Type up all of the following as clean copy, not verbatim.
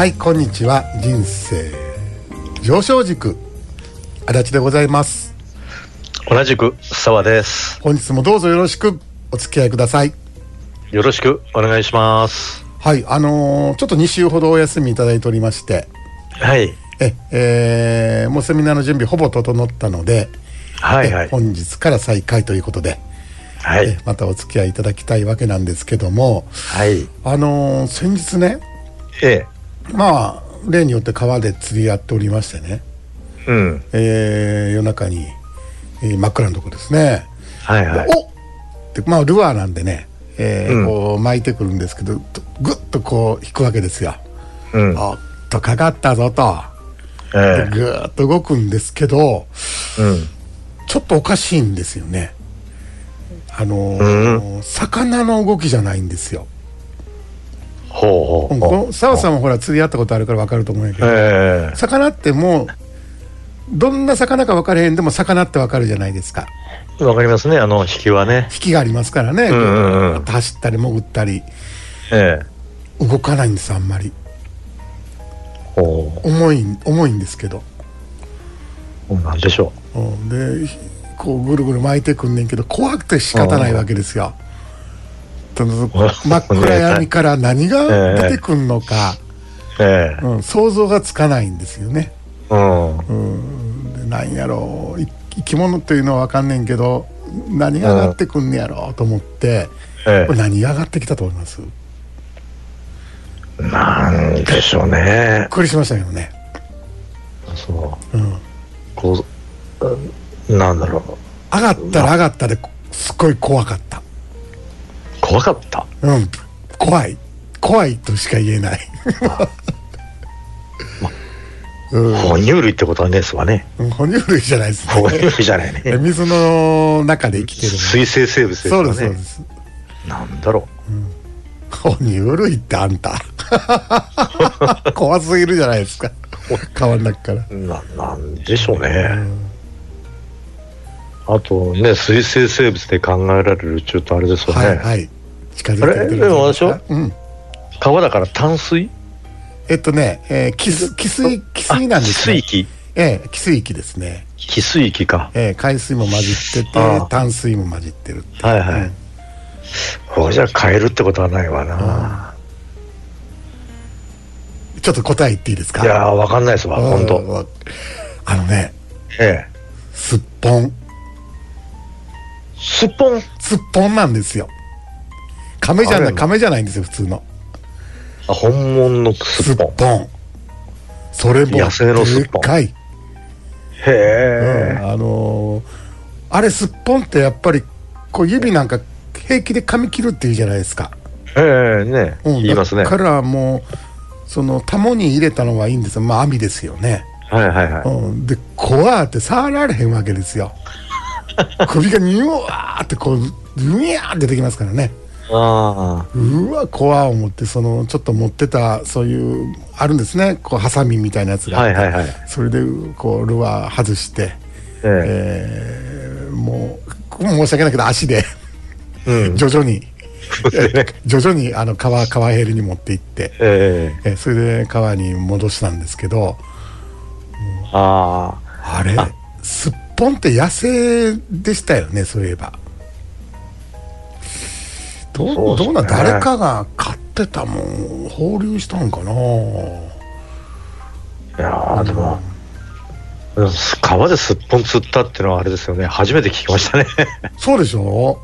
はい、こんにちは。人生上昇軸足立でございます。 同じく澤です。 本日もどうぞよろしくお付き合いください。 よろしくお願いします。 はい、ちょっと2週ほどお休みいただいておりまして、 はい、 もうセミナーの準備ほぼ整ったので、 はいはい、 本日から再開ということで、 はい、 またお付き合いいただきたいわけなんですけども、 はい、 先日ね、まあ例によって川で釣りやっておりましてね、 うん、 夜中に、真っ暗なとこですね。 はいはい。 おってまあルアーなんでね、こう巻いてくるんですけど、ぐっとこう引くわけですよ。おっとかかったぞと、ぐーっと動くんですけど、ちょっとおかしいんですよね。魚の動きじゃないんですよ。澤さんもほら釣りやったことあるから分かると思うんやけど、魚ってもうどんな魚か分からへんでも魚って分かるじゃないですか。 分かりますね。引きはね、 引きがありますからね、走ったり潜ったり、動かないんです。あんまり重いんですけど、 なんでしょう。でこうぐるぐる巻いてくんねんけど、怖くて仕方ないわけですよ。真っ暗闇から何が出てくんのか、想像がつかないんですよね。なんやろう、生き物というのは分かんねんけど、何が上がってくんねやろうと思って、これ何が上がってきたと思います？ なんでしょうね。 びっくりしましたけどね。 そう、こうなんだろう、 上がったら上がったですっごい怖かった。 怖かった。怖いとしか言えない。 哺乳類ってことはねですわね。 哺乳類じゃないですね。 哺乳類じゃないね。 水の中で生きてる水生生物ですかね。 そうです。 なんだろう、哺乳類ってあんた怖すぎるじゃないですか。川の中からなんでしょうね。あとね、水生生物で考えられるちょっとあれですよね。はいはい、近づいてきてるんじゃないですか。川だから淡水、 汽水なんですね。汽水域ですね。 汽水域か。 海水も混じってて淡水も混じってるっていう。はいはい。 じゃあカエルってことはないわな。 ちょっと答え言っていいですか？ いやー、分かんないですわ、本当。 すっぽん。 すっぽんなんですよ。亀じゃないんですよ、普通の。 本物のすっぽん。 それも野生のすっぽん。 でかい。 へえ。 あれすっぽんってやっぱりこう指なんか平気で噛み切るっていうじゃないですか。 ね、言いますね。 だからもうそのタモに入れたのはいいんですよ。まあ網ですよね。で怖って触られへんわけですよ。首がニュワーってこうニャーって出てきますからね。うわ怖い思って、ちょっと持ってたそういうあるんですね、こうハサミみたいなやつがあって、それでこうルアー外して、もう申し訳ないけど足で徐々に川ヘリに持って行って、それで川に戻したんですけど、あれすっぽんって野生でしたよね、そういえば。どうなん誰かが飼ってたもん放流したんかな。いやでも川ですっぽん釣ったっていうのはあれですよね、初めて聞きましたね。 そうでしょ。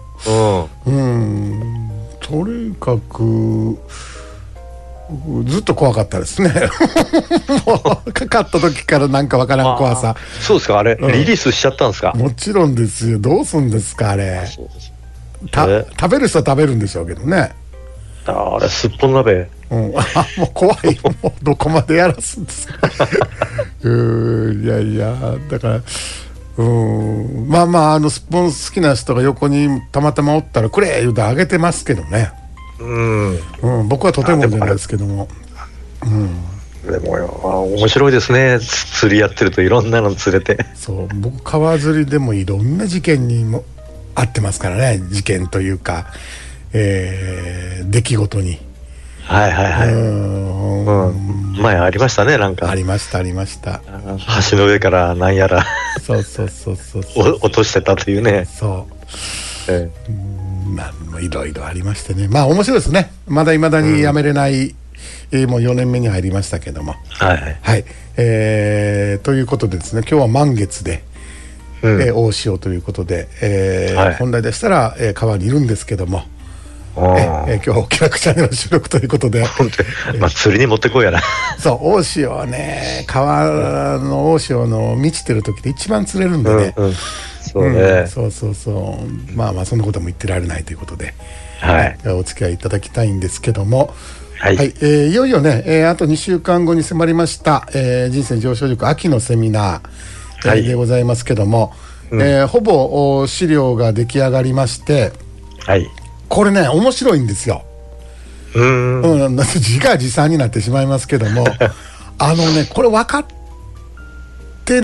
とにかくずっと怖かったですね。かかった時からなんかわからん怖さ。 そうですか。あれ、リリースしちゃったんですか？ もちろんですよ。どうすんですかあれ。食べる人は食べるんでしょうけどね。 あれすっぽん鍋。 もう怖い。もうどこまでやらすんですか。いやだからまあすっぽん好きな人が横にたまたまおったらくれ言うてあげてますけどね。僕はとてもじゃないですけども。 でも面白いですね、釣りやってるといろんなの釣れて。 そう、僕川釣りでもいろんな事件にも遭ってますからね。事件というか、出来事に。 はいはいはい。前ありましたね、なんか。 ありましたありました。 橋の上からなんやらそうそうそうそう落としてたというね。 そう。いろいろありましてね。まあ面白いですね。まだいまだにやめれない、もう4年目に入りましたけども。はい、はい。ということでですね、今日は満月で、大潮ということで、本来でしたら、川にいるんですけども、今日はお気楽チャンネルの収録ということで、 まあ、釣りに持ってこうやな。 そう、大潮はね、川の大潮の満ちてる時で一番釣れるんでね、そうね、そうそうそう、まあまあそんなことも言ってられないということで、はい、お付き合いいただきたいんですけども、はい、はい、いよいよね、あと2週間後に迫りました、人生上昇塾秋のセミナー、でございますけども、ほぼ資料が出来上がりまして、はい、これね面白いんですよ。自画自賛になってしまいますけどもこれ分かって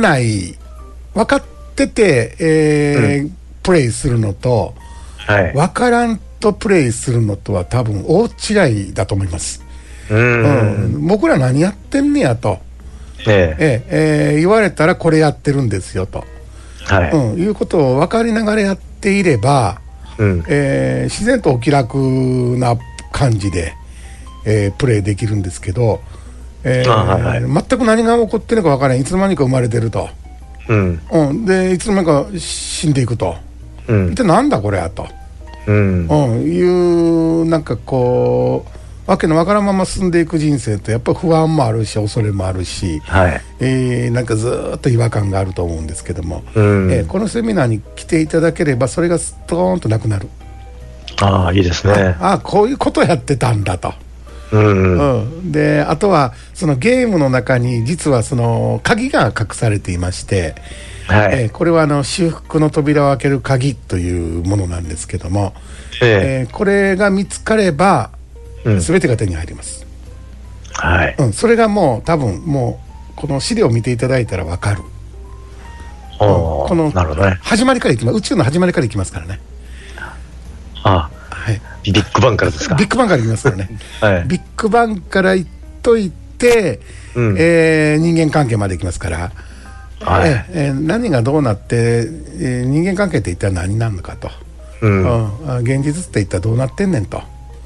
て、プレイするのと、分からんとプレイするのとは多分大違いだと思います。僕ら何やってんねやと、言われたらこれやってるんですよと、いうことを分かりながらやっていれば、自然とお気楽な感じで、プレイできるんですけど、全く何が起こってるのか分からない、いつの間にか生まれてると、でいつの間にか死んでいくと、一体なんだこれやと、いうなんかこうわけのわからんまま進んでいく人生ってやっぱり不安もあるし恐れもあるし、なんかずっと違和感があると思うんですけども、このセミナーに来ていただければそれがストーンとなくなる。 いいですね。 こういうことやってたんだと。であとはそのゲームの中に実はその鍵が隠されていまして、これは修復の扉を開ける鍵というものなんですけども、これが見つかれば全てが手に入ります。それがもう多分もうこの資料を見ていただいたら分かる。この始まりからいきます。宇宙の始まりからいきますからね。 ビッグバンからですか。 ビッグバンからいきますからね。ビッグバンからいっといて、人間関係までいきますから、何がどうなって、人間関係って一体何なのかと、現実って一体どうなってんねんと。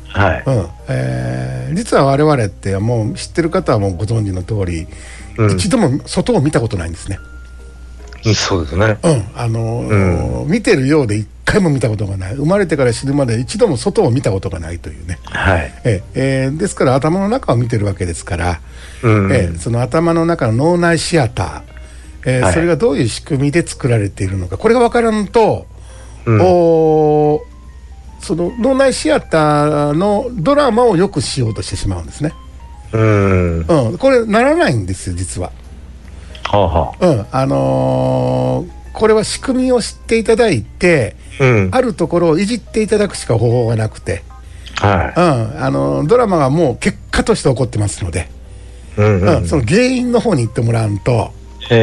実は我々ってもう知ってる方はもうご存知の通り、一度も外を見たことないんですね。 そうですね。 見てるようで一回も見たことがない。生まれてから死ぬまで一度も外を見たことがないというね。ですから頭の中を見てるわけですから、その頭の中の脳内シアター、それがどういう仕組みで作られているのか、これが分からんと、その脳内シアターのドラマをよくしようとしてしまうんですね。これならないんですよ実は。これは仕組みを知っていただいて、あるところをいじっていただくしか方法がなくて、ドラマがもう結果として起こってますので、その原因の方に行ってもらうと、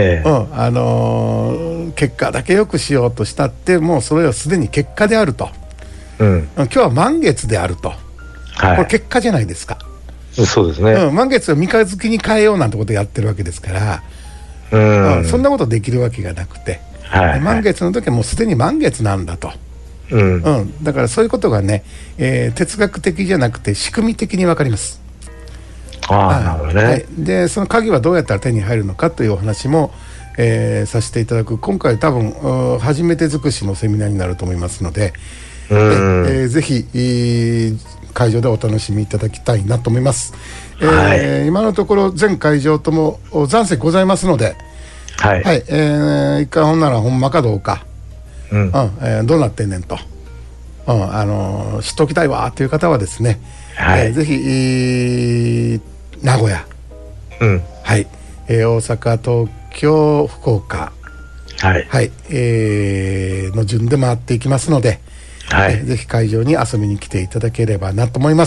結果だけよくしようとしたってもうそれはすでに結果であると、今日は満月であると、これ結果じゃないですか。 そうですね。 満月を三日月に変えようなんてことをやってるわけですから、そんなことできるわけがなくて、満月の時はもうすでに満月なんだと、だからそういうことがね、哲学的じゃなくて仕組み的に分かります。 なるほどね。 でその鍵はどうやったら手に入るのかというお話も、させていただく、今回多分初めて尽くしのセミナーになると思いますので、ぜひ会場でお楽しみいただきたいなと思います。今のところ全会場とも残席ございますので、一回ほんならほんまかどうか、どうなってんねんと、知っておきたいわという方はですね、ぜひ名古屋、大阪、東京、福岡、の順で回っていきますので、ぜひ会場に遊びに来ていただければなと思います。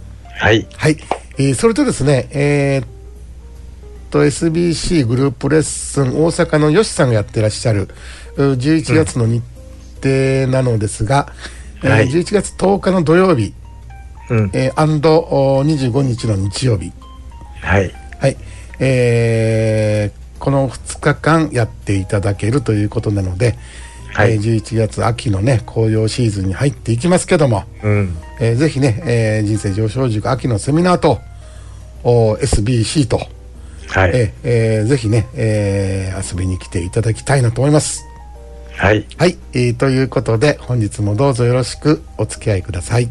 それとですね、SBC グループレッスン大阪の吉さんがやってらっしゃる11月の日程なのですが、11月10日の土曜日、 25日の日曜日、 はい、 はい、この2日間やっていただけるということなので、はい、11月秋のね紅葉シーズンに入っていきますけども、ぜひね、人生上昇塾秋のセミナーとSBC と、はい、ぜひね、遊びに来ていただきたいなと思います。 はい、 はい、ということで本日もどうぞよろしくお付き合いください。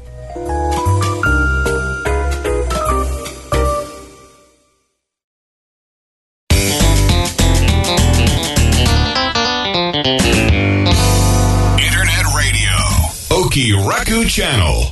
Raku Channel。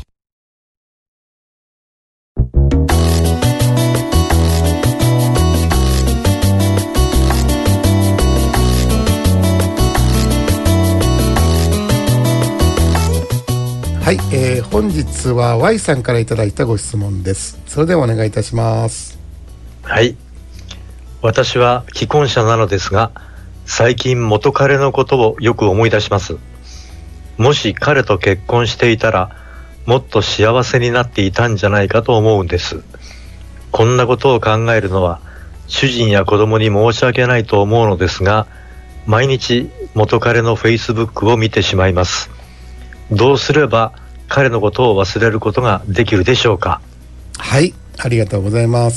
はい、本日は Y さんからいただいたご質問です。それではお願いいたします。 はい、私は既婚者なのですが、最近元彼のことをよく思い出します。もし彼と結婚していたらもっと幸せになっていたんじゃないかと思うんです。こんなことを考えるのは主人や子供に申し訳ないと思うのですが、毎日元彼の Facebook を見てしまいます。どうすれば彼のことを忘れることができるでしょうか。 はい、ありがとうございます。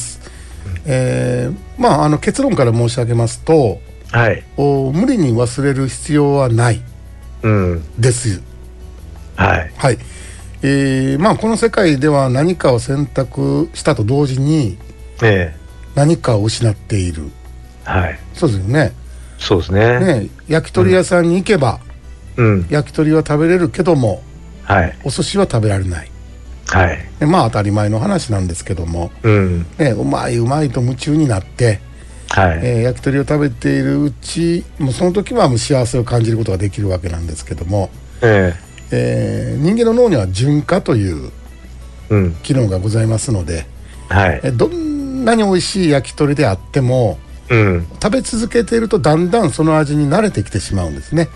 結論から申し上げますと、 はい、 無理に忘れる必要はないです。 はい、 はい、この世界では何かを選択したと同時に、何かを失っている、 はい、 そうですよね。 そうですね。 焼き鳥屋さんに行けば、焼き鳥は食べれるけども、 はい、 お寿司は食べられない、 はい、 当たり前の話なんですけども、うまいうまいと夢中になって、はい、焼き鳥を食べているうち、もうその時はもう幸せを感じることができるわけなんですけども、人間の脳には循環という機能がございますので、どんなに美味しい焼き鳥であっても、食べ続けているとだんだんその味に慣れてきてしまうんですね。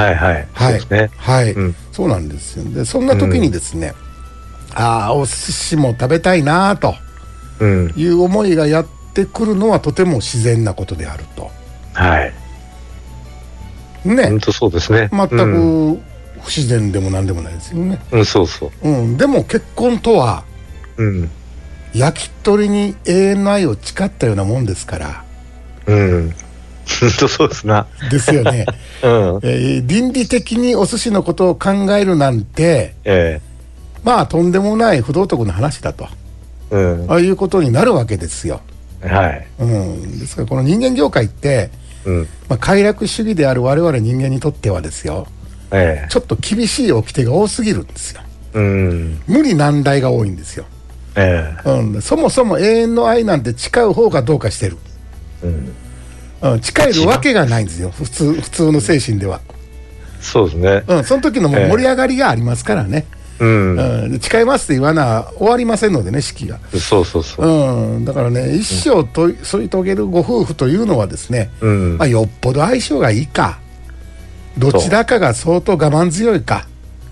そうなんですよ。でそんな時にですね、お寿司も食べたいなという思いがやってくるのはとても自然なことであると。 本当そうですね。 全く不自然でも何でもないですよね。 そうそう。 でも結婚とは、焼き鳥に永遠の愛を誓ったようなもんですから。 本当そうですな。 ですよね。倫理的にお寿司のことを考えるなんて、とんでもない不道徳の話だと、いうことになるわけですよ。ですからこの人間業界って、快楽主義である我々人間にとってはですよ、ちょっと厳しい掟が多すぎるんですよ。無理難題が多いんですよ。そもそも永遠の愛なんて誓う方がどうかしてる。誓えるわけがないんですよ、普通の精神では。 そうですね。 その時のもう盛り上がりがありますからね。誓いますって言わな終わりませんのでね、式が。だからね、一生と添い遂げるご夫婦というのはですね、よっぽど相性がいいか、どちらかが相当我慢強いか、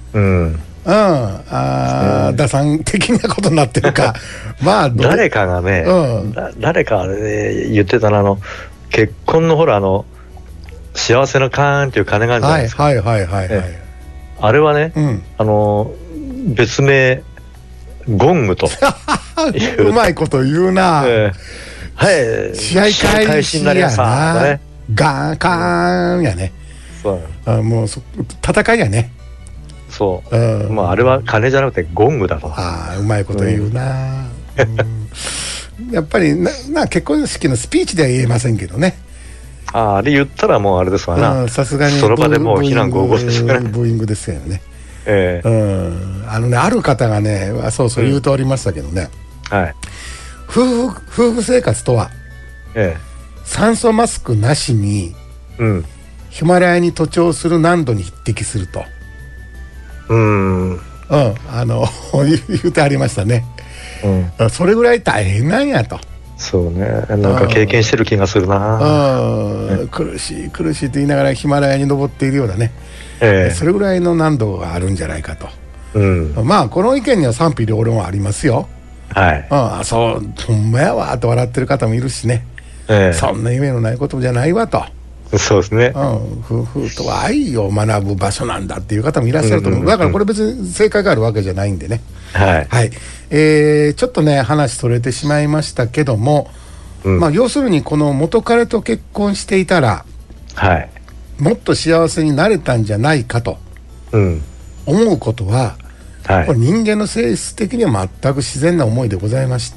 打算的なことになってるか誰かがね、誰か言ってたな、結婚のほら幸せのカーンっていう鐘があるじゃないですか。あれはね、別名ゴングとうまいこと言うな。試合開始やな、ガーカーンやね。もう戦いやね。 あれは鐘じゃなくてゴングだと。 うまいこと言うな。やっぱり結婚式のスピーチでは言えませんけどね。 あれ言ったらもうあれですわな。 さすがにその場でもう非難合々ですよね。 ブーイングですよね。ある方がね、そう言うとおりましたけどね、夫婦生活とは、酸素マスクなしに、ヒマラヤに徒長する難度に匹敵すると、言うてありましたね。それぐらい大変なんやと。 そうね、なんか経験してる気がするな。 苦しい苦しいと言いながらヒマラヤに登っているようなね、それぐらいの難度があるんじゃないかと。 まあこの意見には賛否両論はありますよ。そうほんまやわと笑ってる方もいるしね、そんな夢のないことじゃないわと。 そうですね、 夫婦とは愛を学ぶ場所なんだっていう方もいらっしゃると思う。だからこれ別に正解があるわけじゃないんでね。ちょっとね話それてしまいましたけども、まあ要するにこの元彼と結婚していたら、もっと幸せになれたんじゃないかと思うことは、これ人間の性質的には全く自然な思いでございまして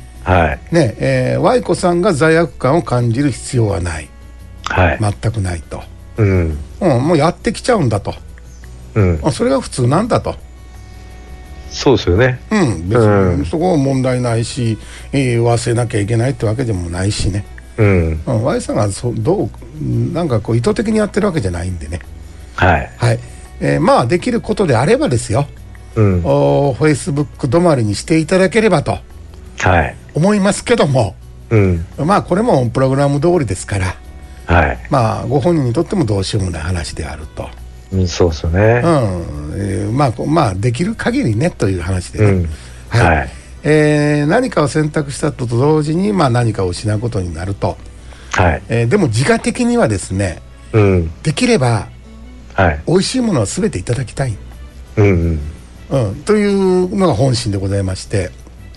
、Y子さんが罪悪感を感じる必要はない、全くないと、もうやってきちゃうんだと、それが普通なんだと。 そうですよね。 別にそこは問題ないし、忘れなきゃいけないってわけでもないしね。Y さんがなんかこう意図的にやってるわけじゃないんでね。まあできることであればですよ、Facebook 止まりにしていただければと思いますけども、まあこれもプログラム通りですから、まあご本人にとってもどうしようもない話であると。 そうですよね。 まあできる限りねという話でね。何かを選択したと同時に、まあ何かを失うことになると。でも自我的にはですね、できれば美味しいものは全ていただきたい、というのが本心でございまして、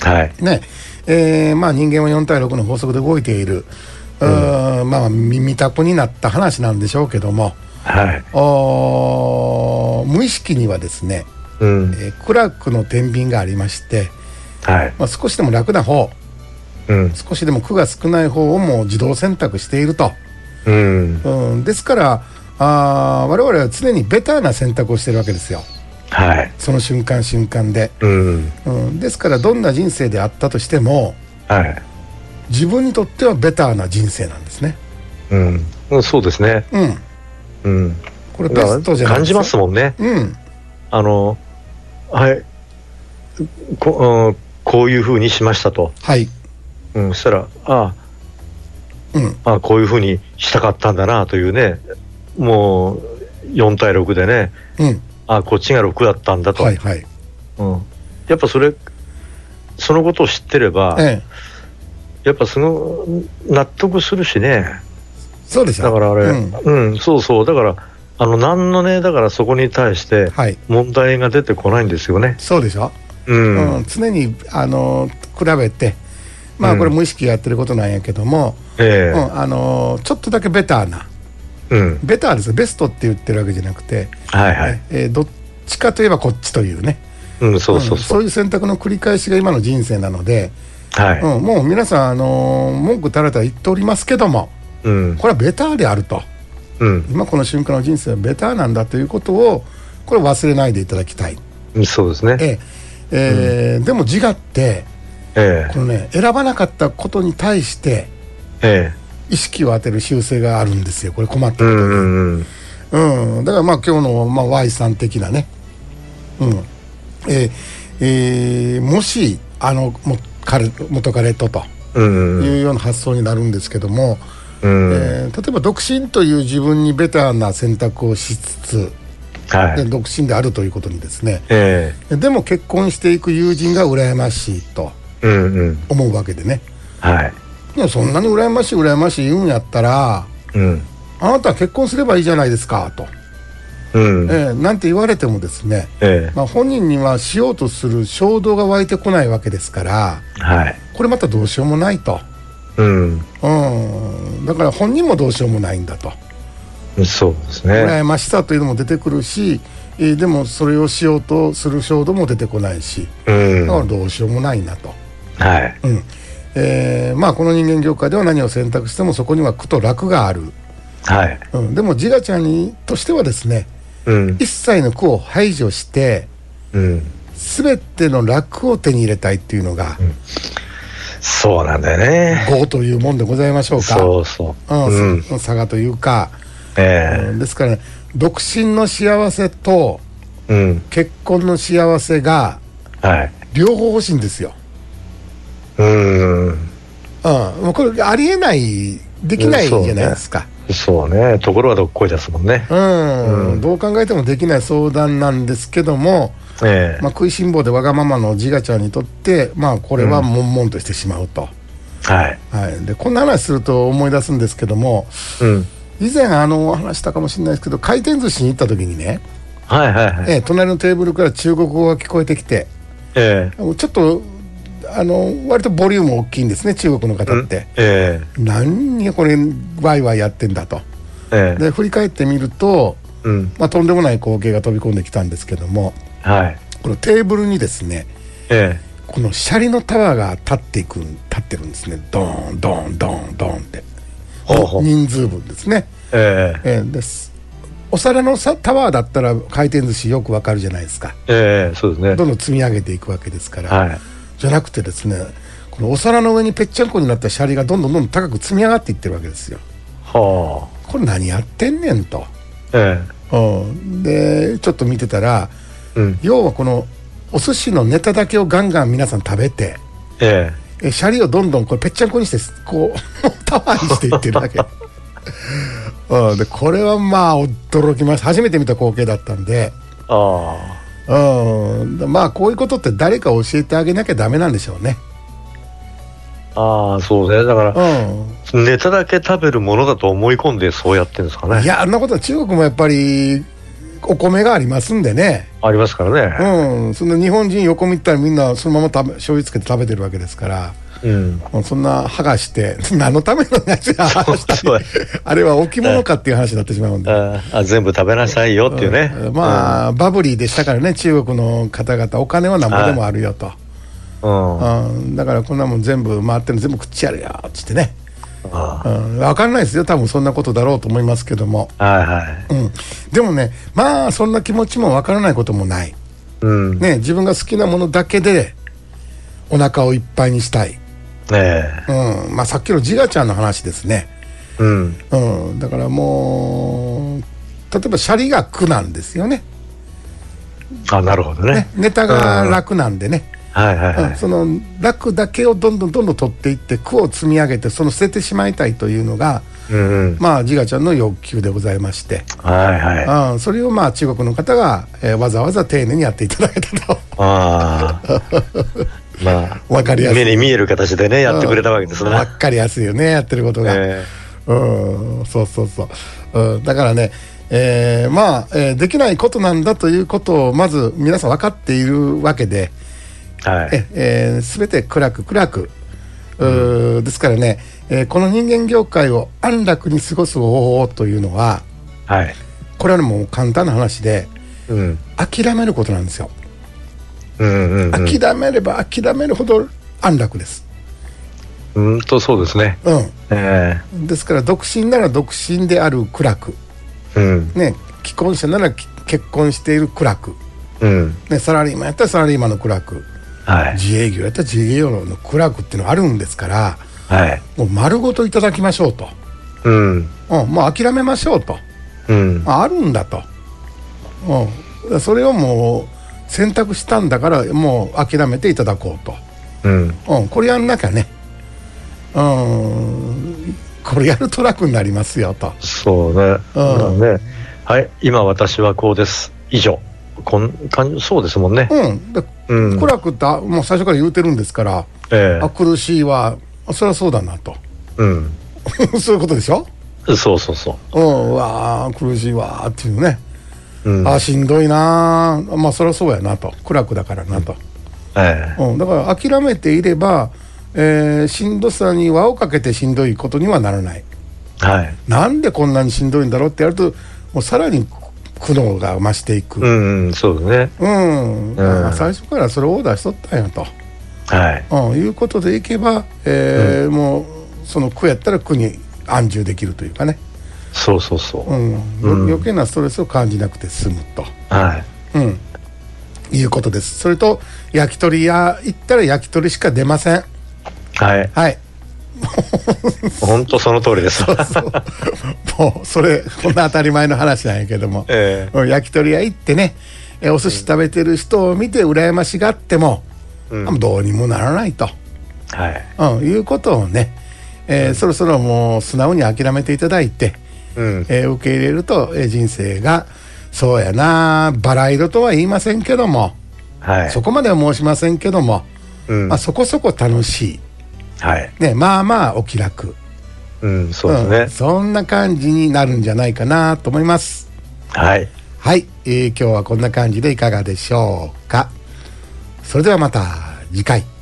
まあ人間は4対6の法則で動いている、まあ見た子になった話なんでしょうけども、無意識にはですね、苦楽の天秤がありまして、まあ少しでも楽な方、少しでも苦が少ない方をもう自動選択していると。ですから我々は常にベターな選択をしてるわけですよ。その瞬間瞬間で。ですからどんな人生であったとしても、自分にとってはベターな人生なんですね。 そうですね。 これベストじゃないですか。感じますもんね。こういうふうにしましたと。そしたらこういうふうにしたかったんだなというね、もう4対6でね、こっちが6だったんだと。やっぱそのことを知ってれば、やっぱ納得するしね。 そうでしょ。 だからあれ、そうだから何のね、だからそこに対して問題が出てこないんですよね。 そうでしょ。常に比べて、まあこれ無意識やってることなんやけども、ちょっとだけベターな、ベターです。ベストって言ってるわけじゃなくて、どっちかといえばこっちというね、そういう選択の繰り返しが今の人生なので、もう皆さん文句たらたら言っておりますけども、これはベターであると、今この瞬間の人生はベターなんだということをこれ忘れないでいただきたい。 そうですね。 でも自我って、このね、選ばなかったことに対して、意識を当てる習性があるんですよ。これ困ったことに。だからまあ今日の、Y さん的なね、もし元彼というような発想になるんですけども、例えば独身という自分にベターな選択をしつつ、独身であるということにですね、でも結婚していく友人が羨ましいと思うわけでね、いやそんなに羨ましい言うんやったら、あなたは結婚すればいいじゃないですかと、なんて言われてもですね、本人にはしようとする衝動が湧いてこないわけですから、これまたどうしようもないと、だから本人もどうしようもないんだと。 そうですね。 羨ましさというのも出てくるし、でもそれをしようとする衝動も出てこないし、だからどうしようもないなと。まあこの人間業界では何を選択してもそこには苦と楽がある。でも自我ちゃんとしてはですね、一切の苦を排除して、全ての楽を手に入れたいっていうのが、 そうなんだよね。 業というもんでございましょうか。差がというか、ですから、ね、独身の幸せと、結婚の幸せが、両方欲しいんですよ。もうこれありえない、できないじゃないですか。 そうね、ところはどっこいですもんね。 どう考えてもできない相談なんですけども、食いしん坊でわがままのジガちゃんにとって、これは悶々としてしまうと。でこんな話すると思い出すんですけども、以前話したかもしれないですけど、回転寿司に行った時にね、隣のテーブルから中国語が聞こえてきて、ちょっと割とボリューム大きいんですね、中国の方って。何これワイワイやってんだと。で振り返ってみると、とんでもない光景が飛び込んできたんですけども、このテーブルにですね、このシャリのタワーが立ってるんですね。ドーンドーンドーンドーンって人数分ですね。ですお皿のタワーだったら回転寿司よくわかるじゃないですか。 そうですね。 どんどん積み上げていくわけですから、じゃなくてですね、このお皿の上にぺっちゃんこになったシャリがどんどん高く積み上がっていってるわけですよ。これ何やってんねんと。でちょっと見てたら、要はこのお寿司のネタだけをガンガン皆さん食べて、シャリをどんどんこれぺっちゃんこにしてこうタワーにしていってるわけ。でこれは驚きました。初めて見た光景だったんで、こういうことって誰か教えてあげなきゃダメなんでしょうね。 そうね。だから、ネタだけ食べるものだと思い込んでそうやってるんですかね。 いや、あんなことは中国もやっぱりお米がありますんでね。 ありますからね。 そんな日本人横見たらみんなそのまま醤油つけて食べてるわけですから、そんな剥がして何のためのやつが剥がしたりあれは置物かっていう話になってしまうんで、 全部食べなさいよっていうね。 バブリーでしたからね、中国の方々。お金は何ぼでもあるよと。だからこんなもん全部回ってるの全部食っちゃるよっつってね。分かんないですよ、多分そんなことだろうと思いますけども。でもね、そんな気持ちも分からないこともない、自分が好きなものだけでお腹をいっぱいにしたい。さっきのジガちゃんの話ですね。だからもう例えばシャリが苦なんですよね。 なるほどね。 ネタが楽なんでね、その楽だけをどんどん取っていって苦を積み上げて捨ててしまいたいというのが、ジガちゃんの欲求でございまして、それを中国の方が、わざわざ丁寧にやっていただけたと。分かりやすい、 目に見える形でねやってくれたわけですね。 分かりやすいよね、やってることが。そうだからね、できないことなんだということをまず皆さん分かっているわけで、全て暗くですからね、この人間業界を安楽に過ごす方法というのは、これはもう簡単な話で、諦めることなんですよ。諦めれば諦めるほど安楽です。 そうですね。 ですから独身なら独身である苦楽、既婚者なら結婚している苦楽、サラリーマンやったらサラリーマンの苦楽、自営業やったら自営業の苦楽っていうのがあるんですから、もう丸ごといただきましょうと。もう諦めましょうと。あるんだと。それをもう選択したんだからもう諦めていただこうと。これやんなきゃね、これやると楽になりますよと。 そうね。今私はこうです。以上。そうですもんね。 苦楽ってもう最初から言うてるんですから、苦しいわ、そりゃそうだなと。そういうことでしょ。 そうわ苦しいわっていうね。しんどいな、そりゃそうやなと。苦楽だからなと。だから諦めていれば、しんどさに輪をかけてしんどいことにはならない。なんでこんなにしんどいんだろうってやると、もうさらに苦悩が増していく。 そうだね。 最初からそれをオーダーしとったんやと、いうことでいけば、もうその苦やったら苦に安住できるというかね。余計なストレスを感じなくて済むと、いうことです。それと焼き鳥屋行ったら焼き鳥しか出ません。 本当その通りです。 もうそれこんな当たり前の話なんやけども、焼き鳥屋行ってね、お寿司食べてる人を見て羨ましがっても、どうにもならないと、いうことをね、そろそろもう素直に諦めていただいて、 受け入れると、人生がそうやなバラ色とは言いませんけども、はい、そこまでは申しませんけども、まあ、そこそこ楽しい、はいね、まあまあお気楽、そうですね、そんな感じになるんじゃないかなと思います。はい、はい、今日はこんな感じでいかがでしょうか。それではまた次回。